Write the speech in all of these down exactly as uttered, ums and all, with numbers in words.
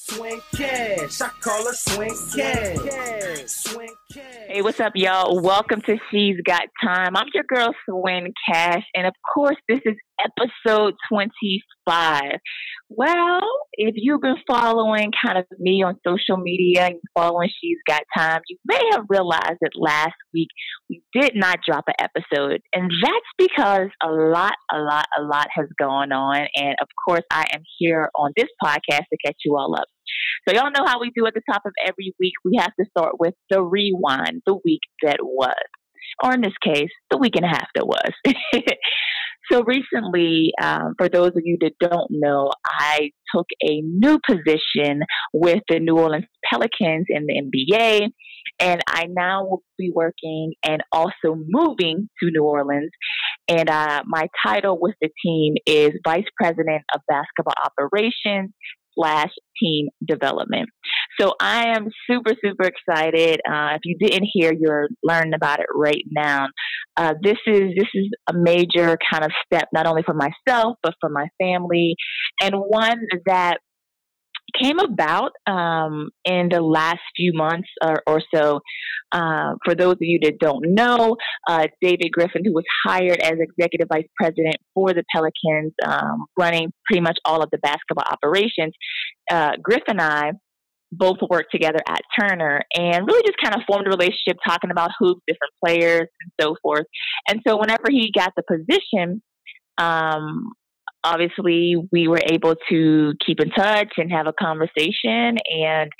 Swing Cash. I call her Swing Cash. Swing Cash. Hey, what's up, y'all? Welcome to She's Got Time. I'm your girl, Swing Cash, and of course, this is episode twenty-five. Well, if you've been following kind of me on social media and following She's Got Time, you may have realized that last week we did not drop an episode, and that's because a lot, a lot, a lot has gone on, and of course, I am here on this podcast to catch you all up. So y'all know how we do at the top of every week. We have to start with the rewind, the week that was, or in this case, the week and a half that was. So recently, um, for those of you that don't know, I took a new position with the New Orleans Pelicans in the N B A, and I now will be working and also moving to New Orleans. And uh, my title with the team is Vice President of Basketball Operations slash team development. So I am super, super excited. Uh, if you didn't hear, you're learning about it right now. Uh, this is this is a major kind of step, not only for myself, but for my family, and one that came about um, in the last few months or, or so. Uh, for those of you that don't know, uh, David Griffin, who was hired as Executive Vice President for the Pelicans, um, running pretty much all of the basketball operations, uh, Griff and I both worked together at Turner and really just kind of formed a relationship talking about hoops, different players, and so forth. And so whenever he got the position, um, obviously, we were able to keep in touch and have a conversation, and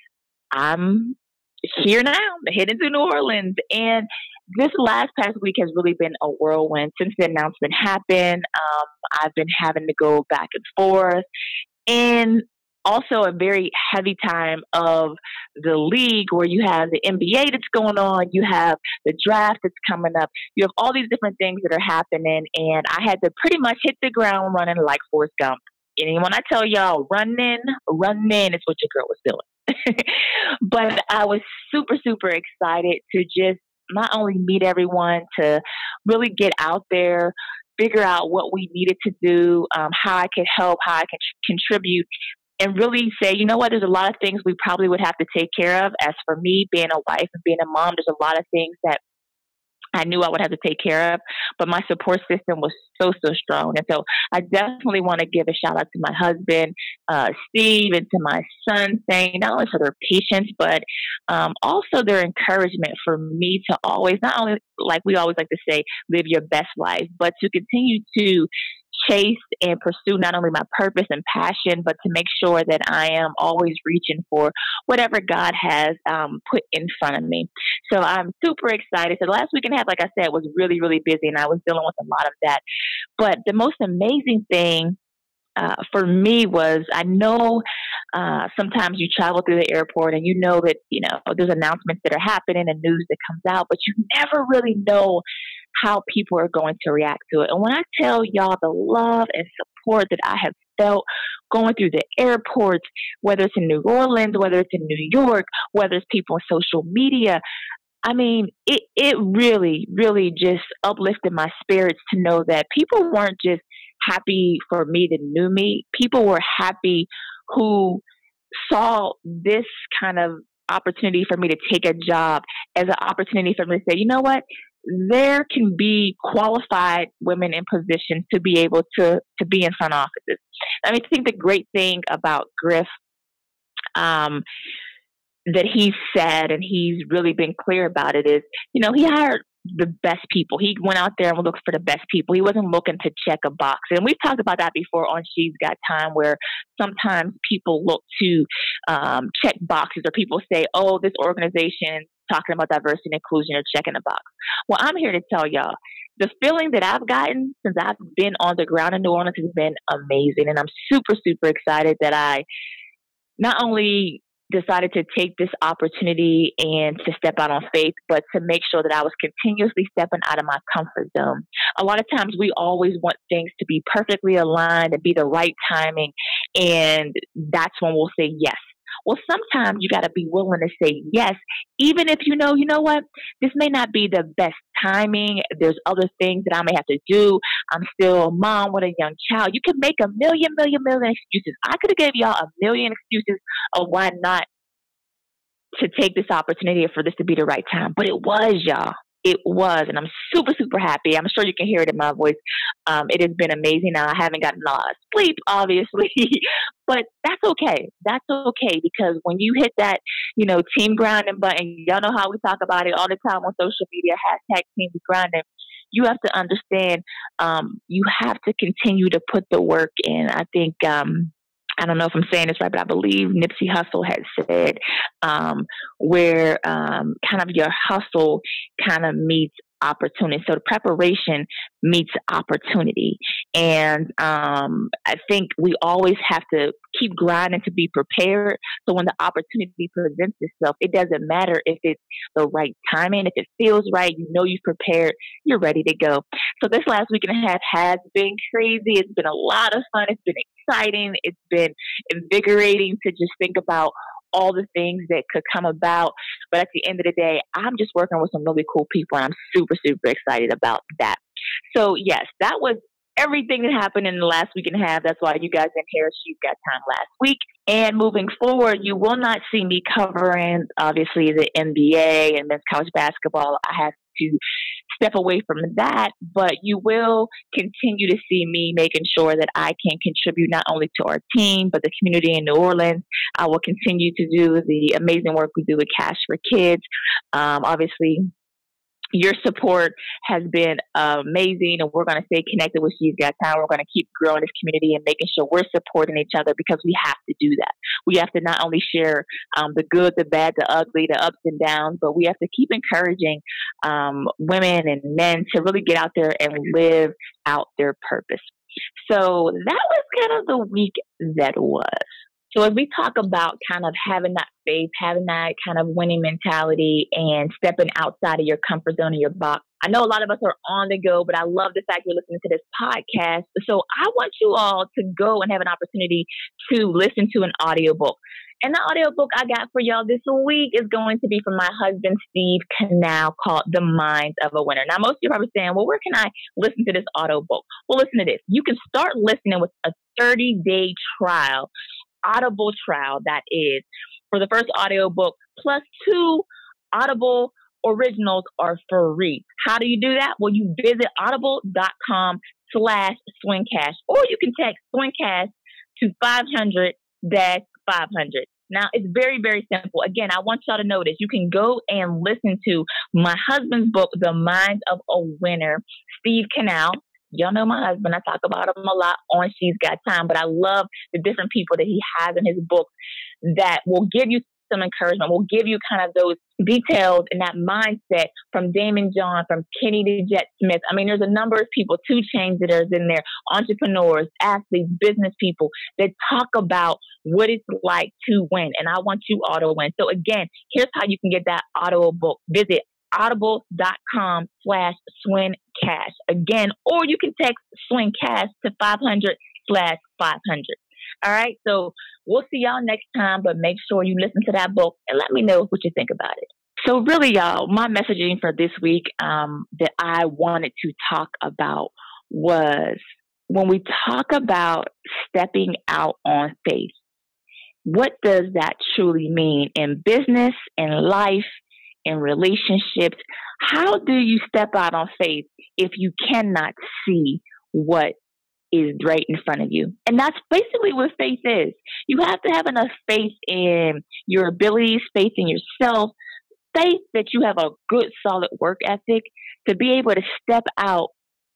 I'm here now, heading to New Orleans. And this last past week has really been a whirlwind. Since the announcement happened, um, I've been having to go back and forth, and also a very heavy time of the league where you have the N B A that's going on, you have the draft that's coming up, you have all these different things that are happening, and I had to pretty much hit the ground running like Forrest Gump. And when I tell y'all, running, running is what your girl was doing. But I was super, super excited to just not only meet everyone, to really get out there, figure out what we needed to do, um, how I could help, how I could contribute, and really say, you know what, there's a lot of things we probably would have to take care of. As for me, being a wife and being a mom, there's a lot of things that I knew I would have to take care of, but my support system was so, so strong. And so I definitely want to give a shout out to my husband, uh, Steve, and to my son, saying not only for their patience, but um, also their encouragement for me to always, not only, like we always like to say, live your best life, but to continue to chase and pursue not only my purpose and passion, but to make sure that I am always reaching for whatever God has um, put in front of me. So I'm super excited. So the last week and a half, like I said, was really, really busy, and I was dealing with a lot of that. But the most amazing thing uh, for me was, I know uh, sometimes you travel through the airport and you know that, you know, there's announcements that are happening and news that comes out, but you never really know how people are going to react to it. And when I tell y'all the love and support that I have felt going through the airports, whether it's in New Orleans, whether it's in New York, whether it's people on social media, I mean, it, it really, really just uplifted my spirits to know that people weren't just happy for me that knew me. People were happy who saw this kind of opportunity for me to take a job as an opportunity for me to say, you know what? There can be qualified women in positions to be able to, to be in front offices. I mean, I think the great thing about Griff, um, that he said, and he's really been clear about it, is, you know, he hired the best people. He went out there and looked for the best people. He wasn't looking to check a box. And we've talked about that before on She's Got Time, where sometimes people look to um, check boxes, or people say, oh, this organization talking about diversity and inclusion or checking a box. Well, I'm here to tell y'all, the feeling that I've gotten since I've been on the ground in New Orleans has been amazing. And I'm super, super excited that I not only decided to take this opportunity and to step out on faith, but to make sure that I was continuously stepping out of my comfort zone. A lot of times we always want things to be perfectly aligned and be the right timing, and that's when we'll say yes. Well, sometimes you got to be willing to say yes, even if you know, you know what, this may not be the best timing. There's other things that I may have to do. I'm still a mom with a young child. You can make a million, million, million excuses. I could have gave y'all a million excuses of why not to take this opportunity for this to be the right time. But it was, y'all. It was. And I'm super, super happy. I'm sure you can hear it in my voice. Um, it has been amazing. Now, I haven't gotten a lot of sleep, obviously, but that's okay. That's okay, because when you hit that, you know, team grinding button, y'all know how we talk about it all the time on social media, hashtag team grinding. You have to understand, um, you have to continue to put the work in. I think, um, I don't know if I'm saying this right, but I believe Nipsey Hussle had said, um, where um, kind of your hustle kind of meets opportunity. So the preparation meets opportunity. And um, I think we always have to keep grinding to be prepared. So when the opportunity presents itself, it doesn't matter if it's the right timing. If it feels right, you know you've prepared, you're ready to go. So this last week and a half has been crazy. It's been a lot of fun. It's been exciting. It's been invigorating to just think about all the things that could come about. But at the end of the day, I'm just working with some really cool people, and I'm super, super excited about that. So yes, that was everything that happened in the last week and a half. That's why you guys didn't hear She's Got Time last week. And moving forward, you will not see me covering, obviously, the N B A and men's college basketball. I have to step away from that, but you will continue to see me making sure that I can contribute not only to our team, but the community in New Orleans. I will continue to do the amazing work we do with Cash for Kids. Um, obviously, your support has been amazing, and we're going to stay connected with She's Got Time. We're going to keep growing this community and making sure we're supporting each other, because we have to do that. We have to not only share um, the good, the bad, the ugly, the ups and downs, but we have to keep encouraging um, women and men to really get out there and live out their purpose. So that was kind of the week that was. So as we talk about kind of having that faith, having that kind of winning mentality, and stepping outside of your comfort zone and your box, I know a lot of us are on the go, but I love the fact you're listening to this podcast. So I want you all to go and have an opportunity to listen to an audiobook. And the audiobook I got for y'all this week is going to be from my husband, Steve Canal, called The Mind of a Winner. Now, most of you are probably saying, well, where can I listen to this audiobook? Well, listen to this. You can start listening with a thirty-day trial. Audible trial, that is, for the first audiobook, plus two Audible originals are free. How do you do that? Well, you visit audible.com slash swingcash, or you can text swingcash to five hundred dash five hundred. Now, it's very, very simple. Again, I want y'all to know this. You can go and listen to my husband's book, The Mind of a Winner, Steve Canal. Y'all know my husband. I talk about him a lot on She's Got Time, but I love the different people that he has in his book that will give you some encouragement, will give you kind of those details and that mindset from Damon John, from Kenny the Jet Smith. I mean, there's a number of people, two Chainz that are in there, entrepreneurs, athletes, business people that talk about what it's like to win. And I want you all to win. So again, here's how you can get that audio book. Visit audible.com slash swing cash again, or you can text swing cash to five hundred slash five hundred. All right. So we'll see y'all next time, but make sure you listen to that book and let me know what you think about it. So really, y'all, my messaging for this week um, that I wanted to talk about was when we talk about stepping out on faith, what does that truly mean in business, in life, in relationships? How do you step out on faith if you cannot see what is right in front of you? And that's basically what faith is. You have to have enough faith in your abilities, faith in yourself, faith that you have a good, solid work ethic to be able to step out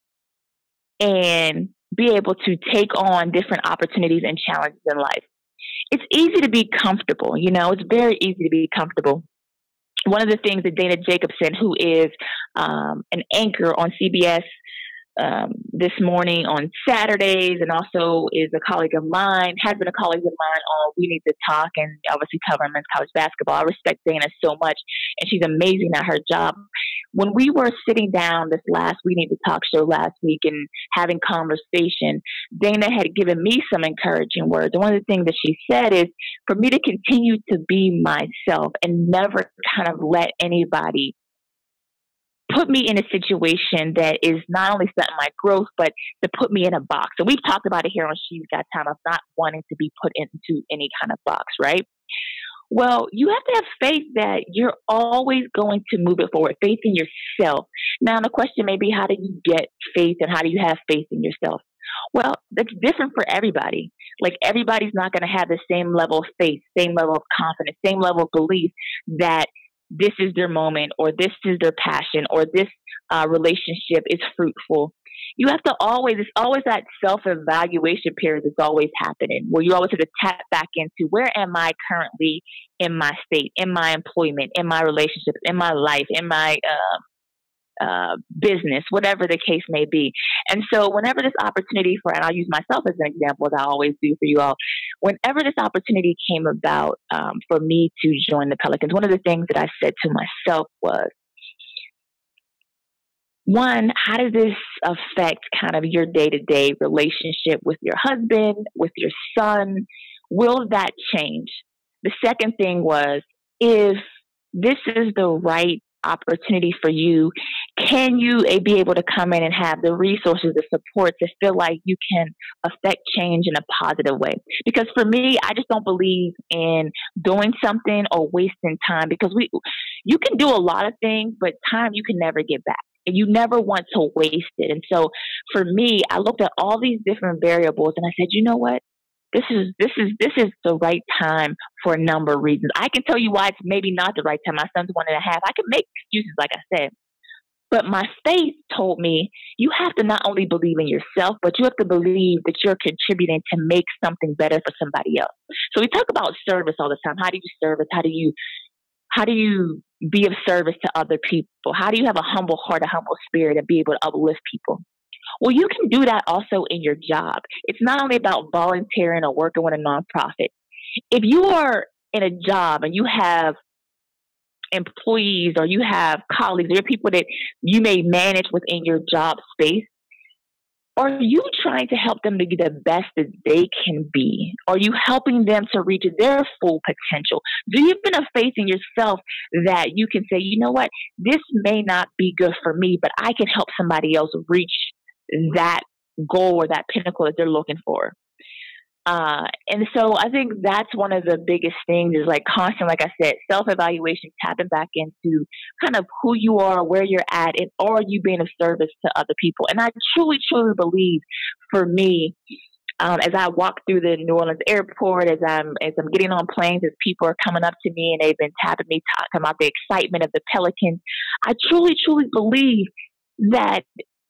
and be able to take on different opportunities and challenges in life. It's easy to be comfortable. You know, it's very easy to be comfortable. One of the things that Dana Jacobson, who is um, an anchor on C B S um, this morning on Saturdays, and also is a colleague of mine, has been a colleague of mine on We Need to Talk, and obviously covering men's college basketball. I respect Dana so much, and she's amazing at her job. When we were sitting down this last We Need to Talk show last week and having conversation, Dana had given me some encouraging words. And one of the things that she said is for me to continue to be myself and never kind of let anybody put me in a situation that is not only setting my growth, but to put me in a box. So we've talked about it here on She's Got Time of not wanting to be put into any kind of box, right? Well, you have to have faith that you're always going to move it forward, faith in yourself. Now, the question may be, how do you get faith and how do you have faith in yourself? Well, that's different for everybody. Like, everybody's not going to have the same level of faith, same level of confidence, same level of belief that this is their moment or this is their passion or this uh, relationship is fruitful. You have to always, it's always that self-evaluation period that's always happening where you always have to tap back into, where am I currently in my state, in my employment, in my relationships, in my life, in my uh, uh, business, whatever the case may be. And so whenever this opportunity for, and I'll use myself as an example, as I always do for you all, whenever this opportunity came about um, for me to join the Pelicans, one of the things that I said to myself was, one, how does this affect kind of your day-to-day relationship with your husband, with your son? Will that change? The second thing was, if this is the right opportunity for you, can you be able to come in and have the resources, the support to feel like you can affect change in a positive way? Because for me, I just don't believe in doing something or wasting time, because we, you can do a lot of things, but time you can never get back. And you never want to waste it. And so for me, I looked at all these different variables and I said, you know what? This is this is this is the right time for a number of reasons. I can tell you why it's maybe not the right time. My son's one and a half. I can make excuses, like I said. But my faith told me you have to not only believe in yourself, but you have to believe that you're contributing to make something better for somebody else. So we talk about service all the time. How do you service? How do you How do you be of service to other people? How do you have a humble heart, a humble spirit, and be able to uplift people? Well, you can do that also in your job. It's not only about volunteering or working with a nonprofit. If you are in a job and you have employees or you have colleagues or people that you may manage within your job space, are you trying to help them to be the best that they can be? Are you helping them to reach their full potential? Do you have enough faith in yourself that you can say, you know what, this may not be good for me, but I can help somebody else reach that goal or that pinnacle that they're looking for? Uh, and so I think that's one of the biggest things is like constant, like I said, self-evaluation, tapping back into kind of who you are, where you're at, and are you being of service to other people? And I truly, truly believe for me, um, as I walk through the New Orleans airport, as I'm, as I'm getting on planes, as people are coming up to me and they've been tapping me, talking about the excitement of the Pelicans, I truly, truly believe that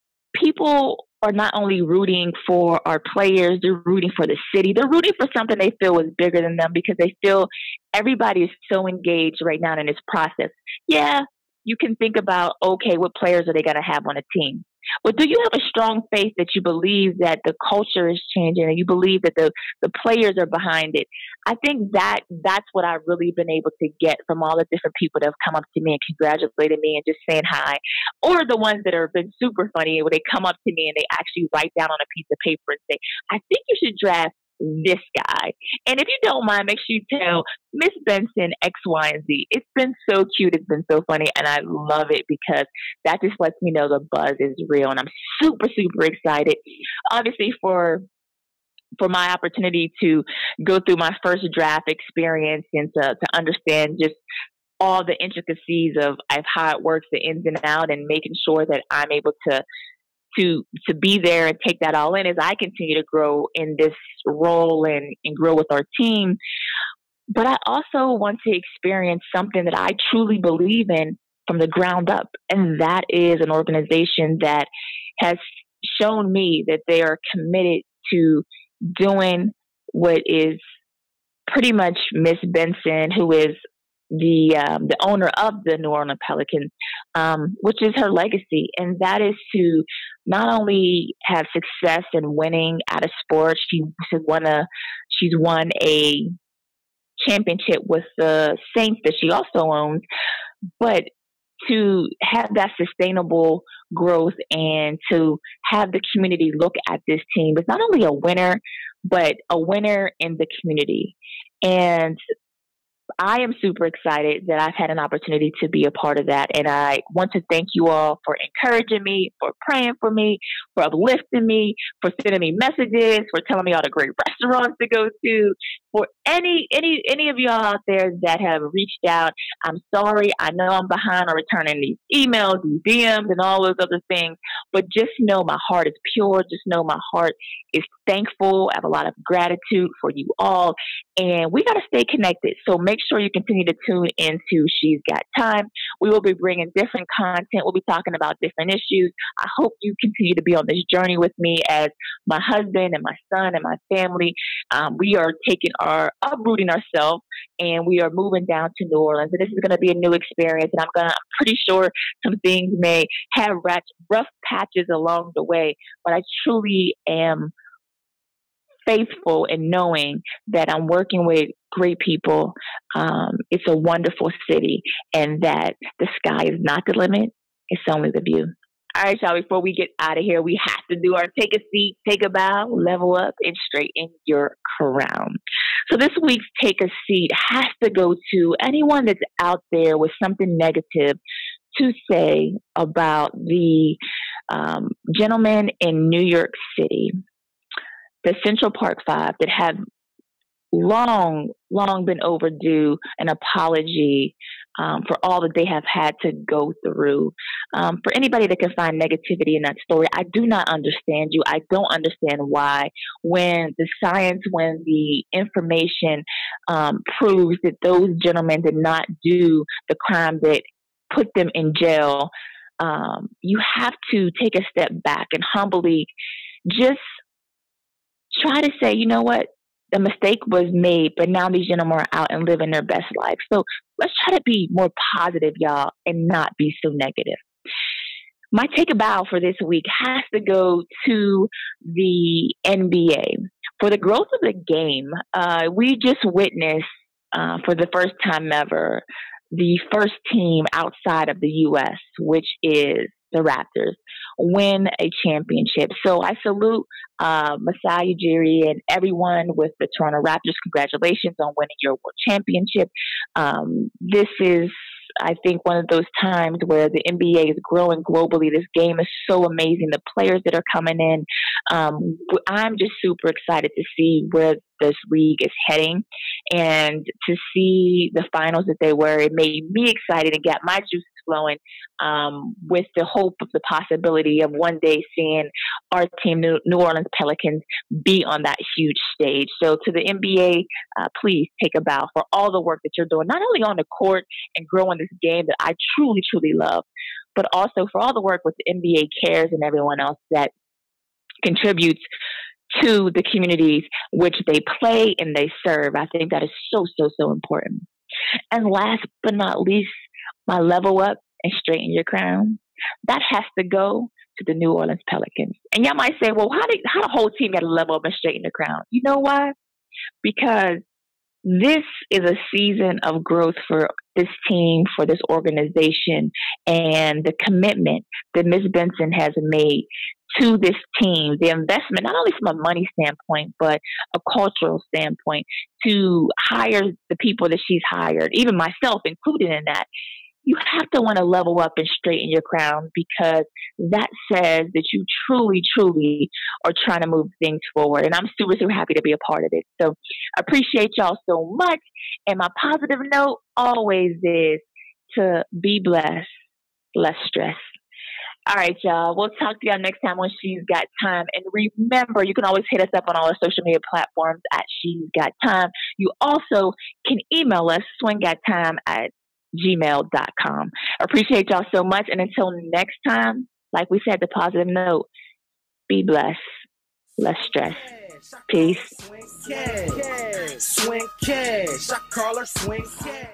people are not only rooting for our players, they're rooting for the city. They're rooting for something they feel is bigger than them because they feel everybody is so engaged right now in this process. Yeah, you can think about, okay, what players are they going to have on a team? But do you have a strong faith that you believe that the culture is changing and you believe that the, the players are behind it? I think that that's what I've really been able to get from all the different people that have come up to me and congratulated me and just saying hi. Or the ones that have been super funny where they come up to me and they actually write down on a piece of paper and say, I think you should draft this guy. And if you don't mind, make sure you tell Miss Benson X, Y, and Z. It's been so cute. It's been so funny. And I love it because that just lets me know the buzz is real. And I'm super, super excited, obviously, for for my opportunity to go through my first draft experience and to, to understand just all the intricacies of, of how it works, the ins and out, and making sure that I'm able to to to be there and take that all in as I continue to grow in this role and, and grow with our team. But I also want to experience something that I truly believe in from the ground up, and that is an organization that has shown me that they are committed to doing what is pretty much Miss Benson, who is the um, the owner of the New Orleans Pelicans, um, which is her legacy, and that is to not only have success in winning out of sports. She she's won a she's won a championship with the Saints that she also owns, but to have that sustainable growth and to have the community look at this team as not only a winner, but a winner in the community. And I am super excited that I've had an opportunity to be a part of that. And I want to thank you all for encouraging me, for praying for me, for uplifting me, for sending me messages, for telling me all the great restaurants to go to, for any any any of y'all out there that have reached out. I'm sorry. I know I'm behind on returning these emails, these D Ms, and all those other things. But just know my heart is pure. Just know my heart is thankful. I have a lot of gratitude for you all. And we got to stay connected. So make sure you continue to tune into She's Got Time. We will be bringing different content. We'll be talking about different issues. I hope you continue to be on this journey with me as my husband and my son and my family. Um, we are taking our, uprooting ourselves, and we are moving down to New Orleans. And this is going to be a new experience. And I'm going to, I'm pretty sure some things may have rough, rough patches along the way, but I truly am faithful in knowing that I'm working with great people. Um, it's a wonderful city, and that the sky is not the limit. It's only the view. All right, y'all, before we get out of here, we have to do our take a seat, take a bow, level up, and straighten your crown. So this week's take a seat has to go to anyone that's out there with something negative to say about the um, gentleman in New York City, the Central Park Five, that have long, long been overdue an apology um, for all that they have had to go through. Um, for anybody that can find negativity in that story, I do not understand you. I don't understand why, when the science, when the information um, proves that those gentlemen did not do the crime that put them in jail, um, you have to take a step back and humbly just try to say, you know what, the mistake was made, but now these gentlemen are out and living their best life. So let's try to be more positive, y'all, and not be so negative. My take a bow for this week has to go to the N B A. For the growth of the game, uh, we just witnessed, uh, for the first time ever, the first team outside of the U S, which is the Raptors, win a championship. So I salute uh, Masai Ujiri and everyone with the Toronto Raptors. Congratulations on winning your world championship. Um, this is, I think, one of those times where the N B A is growing globally. This game is so amazing. The players that are coming in, um, I'm just super excited to see where this league is heading, and to see the finals that they were. It made me excited and got my juices flowing, um, with the hope of the possibility of one day seeing our team, New Orleans Pelicans, be on that huge stage. So to the N B A, uh, please take a bow for all the work that you're doing, not only on the court and growing this game that I truly, truly love, but also for all the work with the N B A Cares and everyone else that contributes to the communities which they play and they serve. I think that is so, so, so important. And last but not least, my level up and straighten your crown, that has to go to the New Orleans Pelicans. And y'all might say, well, how did how the whole team got to level up and straighten the crown? You know why? Because this is a season of growth for this team, for this organization, and the commitment that Miz Benson has made to this team, the investment, not only from a money standpoint, but a cultural standpoint, to hire the people that she's hired, even myself included in that. You have to want to level up and straighten your crown, because that says that you truly, truly are trying to move things forward. And I'm super, super happy to be a part of it. So I appreciate y'all so much. And my positive note always is to be blessed, less stress. All right, y'all. We'll talk to y'all next time on She's Got Time. And remember, you can always hit us up on all our social media platforms at She's Got Time. You also can email us, swingottime at gmail dot com. I appreciate y'all so much. And until next time, like we said, the positive note, be blessed, less stress. Peace. Swing cash, swing cash. I call her swing cash.